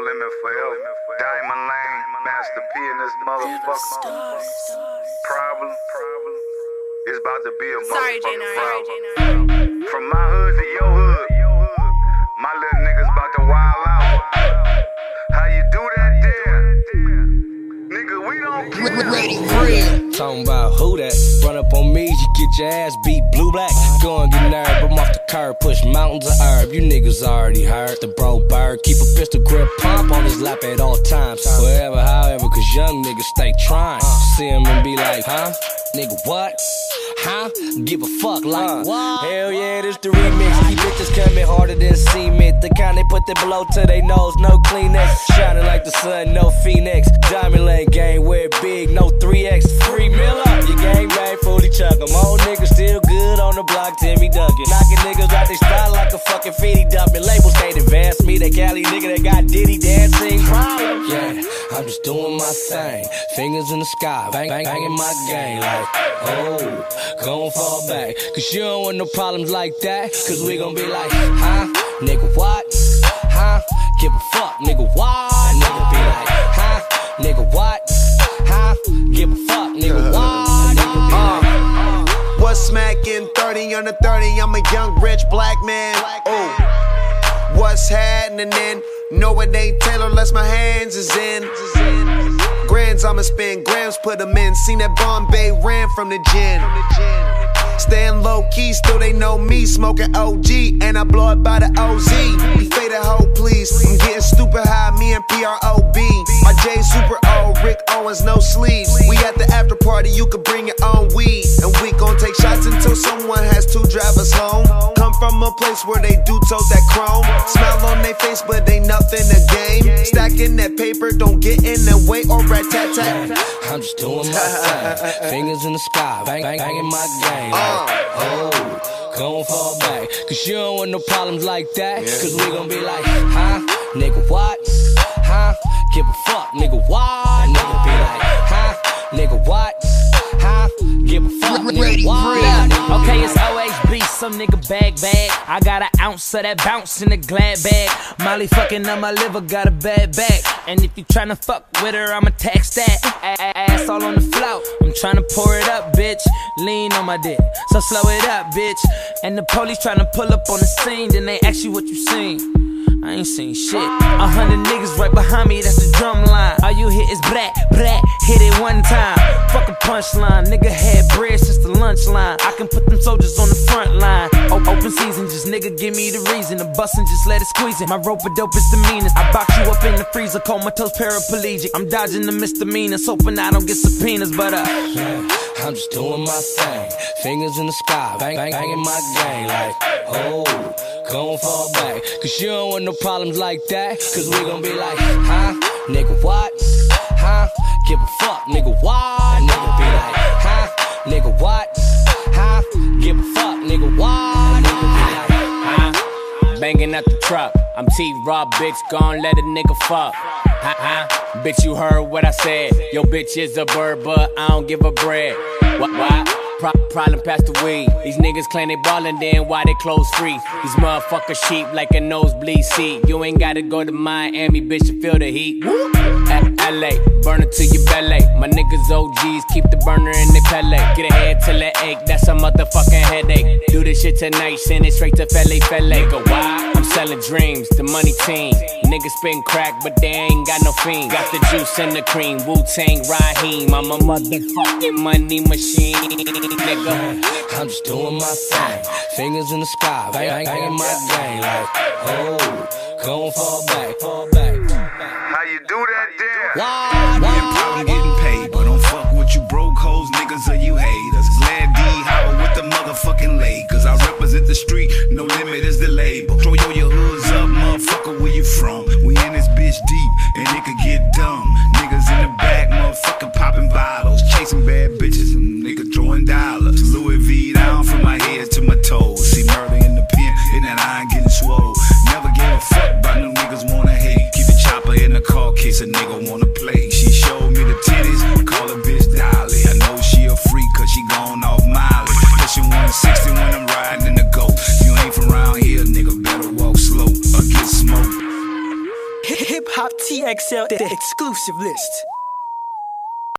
limit forever. Diamond Lane, Master P in this motherfucker. Problem. It's about to be a motherfucking problem. From my hood to your hood, my little niggas about to wild out. How you do that there? Nigga, we don't care. Talking about who that? Run up on me, you get your ass beat blue black. Go and get nerve, I'm off the curb, push mountains of herb. You niggas already heard the bro bird. Keep a pistol grip pump on his lap at all times. Wherever, however, cause young niggas stay trying. See him and be like, huh? Nigga, what? Huh? Give a fuck like what? Hell yeah, this the remix. These bitches coming harder than cement. The kind they put their below to their nose, no Kleenex. Shining like the sun, no Phoenix. Diamond Lane gang, wear it big, no 3X. Free Miller, your gang bang, fully chuck 'em. Old niggas still good on the block, Timmy Duncan. Knocking niggas out they spot like a fucking feedy dumping. Labels can't advance me, that Cali nigga that got Diddy dancing. Yeah, I'm just doing my thing. Fingers in the sky, banging my gang like, oh, gon' fall back. Cause you don't want no problems like that. Cause we gon' be like, huh? Nigga, what? Huh? Give a fuck, nigga, what? Nigga be like, huh? Nigga, what? Huh? Give a fuck, nigga, what? Nigga be like, what's smacking 30 under 30? I'm a young, rich black man. Oh, what's happening then? No, it ain't Taylor unless my hands is in. Grands I'ma spend, grams put them in. Seen that Bombay ran from the gin. Staying low key, still they know me. Smoking OG, and I blow it by the OZ. We fade a hoe, please. I'm getting stupid high, me and PROB. My J super old, Rick Owens, no sleeves. We at the after party, you could bring your own weed. And we gon' take shots until someone has to drive us home. Come from a place where they do tote that chrome. Smile on their face, but ain't nothing to game. Stacking that paper, don't get in the way or rat-tat-tat. I'm just doing my thing. Fingers in the sky, banging my gang like, oh, gon' fall back. Cause you don't want no problems like that. Cause we gon' be like, huh? Nigga, what? Huh? Give a fuck, nigga, what? Nigga be like, huh? Nigga, what? Huh? Give a fuck, nigga, what? Okay, it's OHB, some nigga bag. I got an ounce of that bounce in the glad bag. Molly fucking on my liver, got a bad back. And if you tryna fuck with her, I'ma tax that. Ass all on the floor, I'm tryna pour it up, bitch. Lean on my dick, so slow it up, bitch. And the police tryna pull up on the scene, then they ask you what you seen. I ain't seen shit. 100 niggas right behind me, that's the drum line. All you hear is brat, hit it one time. Fuck a punchline, nigga had bread since the lunch line. I can put them soldiers on the front line. Open season, just nigga give me the reason. The bustin', just let it squeeze it. My rope a dope is the meanest. I box you up in the freezer, comatose paraplegic. I'm dodging the misdemeanors, hoping I don't get subpoenas, but yeah, I'm just doing my thing. Fingers in the sky, banging my gang like, oh, gon' fall back. Cause you don't want no problems like that. Cause we gon' be like, huh? Nigga, what? Huh? Give a fuck, nigga, what? Nigga be like, huh? Nigga, what? Huh? Give a fuck, nigga, what? Nigga be like, huh? Banging at the truck. I'm T-Rob, bitch, gon' let a nigga fuck. Bitch, you heard what I said. Yo, bitch is a bird, but I don't give a bread. What? Problem past the weed. These niggas claim they ballin', then why they clothes free? These motherfuckers cheap like a nosebleed seat. You ain't gotta go to Miami, bitch, to feel the heat. LA, burn it to your belly. My niggas OGs, keep the burner in their pellet. Get ahead till it ache, that's a motherfucking headache. Do this shit tonight, send it straight to Fele. Go why? I'm selling dreams, the money team. Niggas spittin' crack, but they ain't got no fiend. Got the juice and the cream, Wu-Tang, Raheem. I'm a motherfucking money machine, nigga. I'm just doing my thing. Fingers in the sky, banging my gang like, oh, gon' fall back. How you do that there? Your problem getting paid, but don't fuck with you broke hoes, niggas, or you haters. Glad D Howard with the motherfucking Lakers. I represent the street, no limit is the label. Throw your hoods up, motherfucker, where you from? We in this bitch deep, and it could get dumb. Niggas in the back, motherfucking popping bottles, chasing bad bitches, and niggas throwing dollars. Louis V down from my head to my toes. See murder in the pen, and that iron getting swole. Never gave a fuck about them niggas wanna hate. Keep the chopper in the car, case a nigga wanna play. She showed me the titties, call her bitch Dolly. I know she a freak, cause she gone off mileage. Pushing 160 when I'm riding in the GOAT. You ain't from around here, nigga, better walk slow or get smoked. Hip Hop TXL, the exclusive list.